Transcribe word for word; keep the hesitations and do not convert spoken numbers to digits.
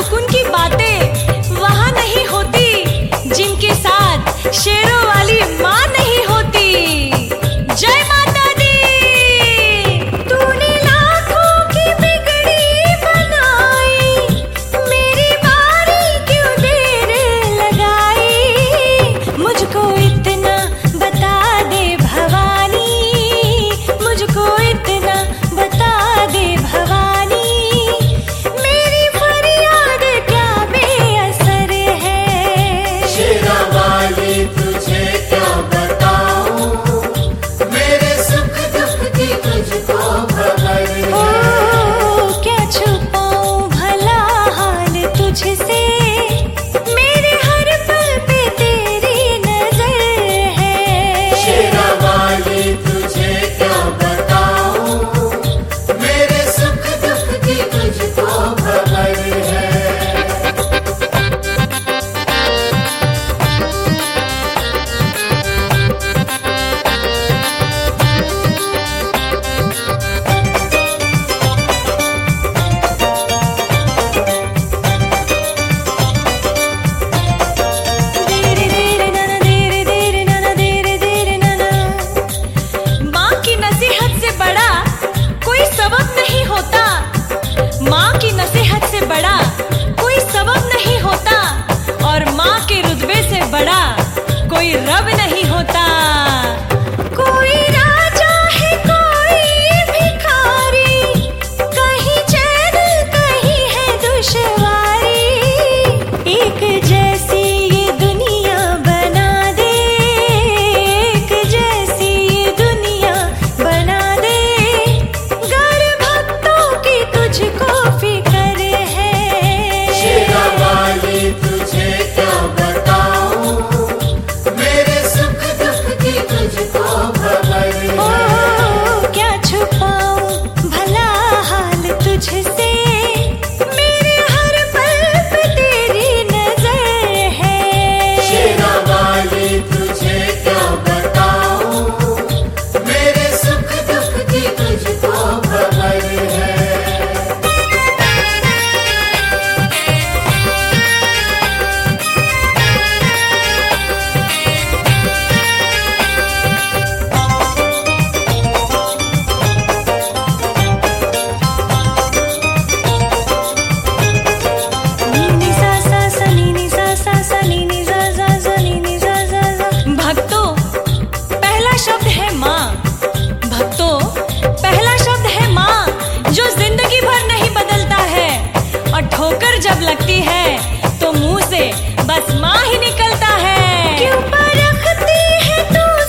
सुकून की बातें वहाँ नहीं होती, जिनके साथ शेरों वाली माँ नहीं होती। जय माता दी। तूने लाखों की बिगड़ी बनाई, मेरी बारी क्यों देर लगाई। मुझको इतना बता दे भवानी, मुझको इतना बता दे भवानी, मेरी फरियाद क्या बेअसर है। शेरा वाली तुझे क्या बताऊं, मेरे सुख दुख की तुझको खबर है। ओ क्या छुपाऊं भला हाल तुझसे, मेरे हर पल पे तेरी नजर है। शेरा वाली तुझे क्या बताऊं, मेरे सुख दुख की तुझको खबर है। देरे देरे नना देरे देरे नना देरे देरे नना। माँ की नसीहत से बड़ा कोई सबब नहीं होता, माँ की नसीहत से बड़ा कोई सबब नहीं होता, और माँ के रुतबे से बड़ा कोई रब नहीं होता। कोई राजा है कोई भिखारी, कहीं चैन कहीं है दुश्वारी। एक जैसी ये दुनिया बना दे, एक जैसी ये दुनिया बना दे, गर भक्तों की तुझको फिक्र है। शेरा वाली तुझे क्या बताऊं, मेरे सुख दुख की तुझको खबर ओ है। क्या छुपाऊं भला हाल तुझसे, मेरे हर पल पे तेरी नजर है। शेरा वाली तुझे क्या बताऊं, मेरे सुख दुख की तुझको खबर है। नी सा सा सा नी नी सा सा सा नी नी सा सा सा नी नी सा सा सा। भक्तों, पहला शब्द है माँ। भक्तों, पहला शब्द है माँ, जो जिंदगी भर नहीं बदलता है, और ठोकर जब लगती है तो मुंह से बस माँ ही निकलता है। क्यों परखती है तू